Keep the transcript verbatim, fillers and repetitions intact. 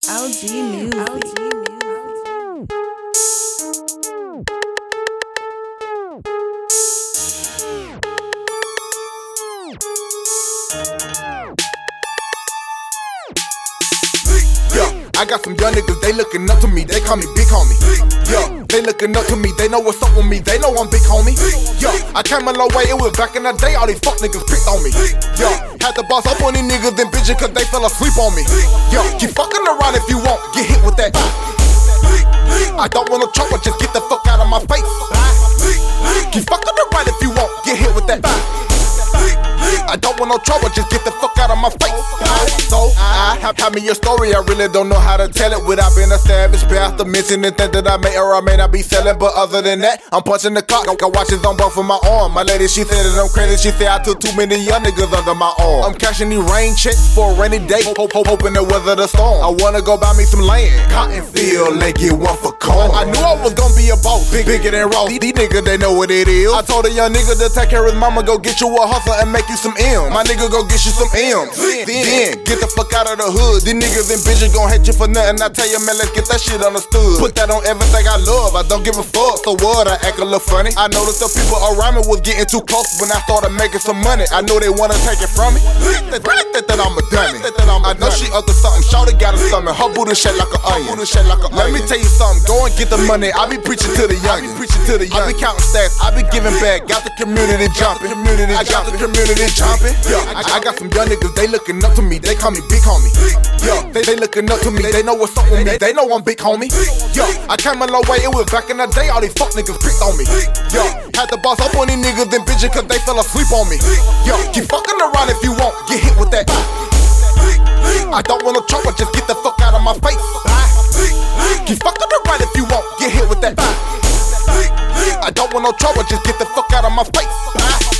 L G Music. I got some young niggas, they looking up to me, they call me big homie. Yeah, they looking up to me, they know what's up with me, they know I'm big homie. Yeah, I came a long way, it was back in the day, all these fuck niggas picked on me. Yeah, had to boss up on these niggas and bitches cause they fell asleep on me. Yeah, keep fucking around if you want, get hit with that. I don't want no trouble, just get the fuck out of my face. Keep fucking around if you want, get hit with that. I don't want no trouble, just get the fuck out of my face. So, I have, have me a story, I really don't know how to tell it without being a savage bastard, missing the thing that I may or I may not be selling. But other than that, I'm punching the clock, got watches on both of my arm. My lady, she said that I'm crazy, she said I took too many young niggas under my arm. I'm cashing these rain checks for a rainy day, hope, hope, hoping to weather the storm. I wanna go buy me some land, cotton field, and get one for corn. I knew I was gonna be a boss, big, bigger than Ross. These, these niggas, they know what it is. I told a young nigga to take care of his mama, go get you a hustle and make you some M's. My nigga go get you some M's. Then, then get the fuck out of the hood. These niggas and bitches gon' hate you for nothing. I tell you, man, let's get that shit understood. Put that on everything I love. I don't give a fuck. So what? I act a little funny. I noticed the people around me was getting too close when I started making some money. I know they wanna take it from me. They think that, that I'm a dummy. I know she up to something. Shawty got a stomach. Her booty shaped like an onion. Let me tell you something. Go and get the money. I be preaching to the young. I be, I be counting stacks. I be giving back. Got the community jumping. I got the community jumping. Yeah, I, I got some young niggas, they looking up to me, they call me big homie. Yeah, they, they looking up to me, they know what's up with me, they know I'm big homie. Yeah, I came a long way, it was back in the day, all these fuck niggas picked on me. Yeah, had to boss up on these niggas and bitches cause they fell asleep on me. Yeah, keep fucking around if you want, get hit with that. I don't want no trouble, just get the fuck out of my face. Keep fucking around if you want, get hit with that. I don't want no trouble, just get the fuck out of my face.